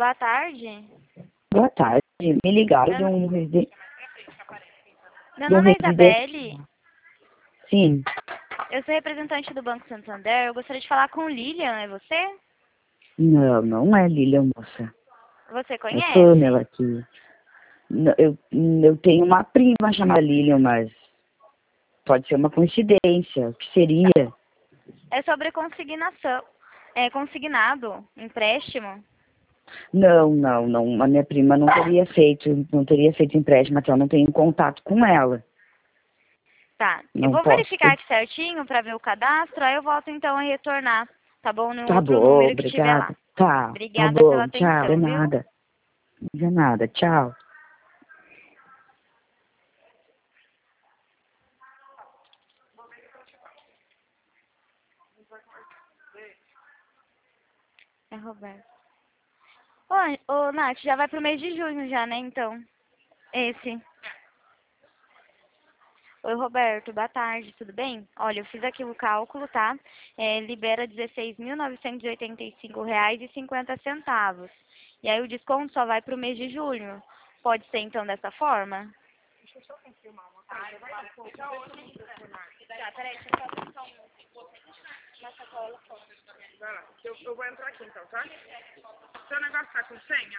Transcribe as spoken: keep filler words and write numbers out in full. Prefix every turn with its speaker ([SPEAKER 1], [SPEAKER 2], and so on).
[SPEAKER 1] boa tarde.
[SPEAKER 2] Boa tarde. Me ligaram de um residente.
[SPEAKER 1] Meu
[SPEAKER 2] de um
[SPEAKER 1] nome é
[SPEAKER 2] residente.
[SPEAKER 1] Isabelle.
[SPEAKER 2] Sim.
[SPEAKER 1] Eu sou representante do Banco Santander. Eu gostaria de falar com o Lilian. É você?
[SPEAKER 2] Não, não é Lilian, moça.
[SPEAKER 1] Você
[SPEAKER 2] É
[SPEAKER 1] conhece?
[SPEAKER 2] Pamela aqui. Não, Eu, eu tenho uma prima chamada Lilian, mas pode ser uma coincidência. O que seria?
[SPEAKER 1] É sobre consignação. É consignado, empréstimo.
[SPEAKER 2] Não, não, não. A minha prima não teria feito, não teria feito empréstimo, até eu não tenho contato com ela.
[SPEAKER 1] Tá. Eu
[SPEAKER 2] Não
[SPEAKER 1] vou
[SPEAKER 2] posso.
[SPEAKER 1] verificar aqui certinho para ver o cadastro. Aí eu volto então a retornar. Tá bom? No
[SPEAKER 2] Tá
[SPEAKER 1] outro
[SPEAKER 2] bom,
[SPEAKER 1] número que tiver lá.
[SPEAKER 2] obrigada. Tá, tá
[SPEAKER 1] Obrigada pela
[SPEAKER 2] bom, tchau. De
[SPEAKER 1] atenção, viu?
[SPEAKER 2] nada. De nada, tchau.
[SPEAKER 1] É Roberto. Ô, ô, Nath, já vai pro mês de junho já, né, então? Esse. Oi, Roberto, boa tarde, tudo bem? Olha, eu fiz aqui o cálculo, tá? É, libera dezesseis mil novecentos e oitenta e cinco reais e cinquenta centavos. E aí o desconto só vai pro mês de julho. Pode ser, então, dessa forma? Tá, peraí, deixa eu só pensar uma sacola fora.
[SPEAKER 3] Vai lá, que eu, eu vou entrar aqui então, tá? Seu negócio tá com senha?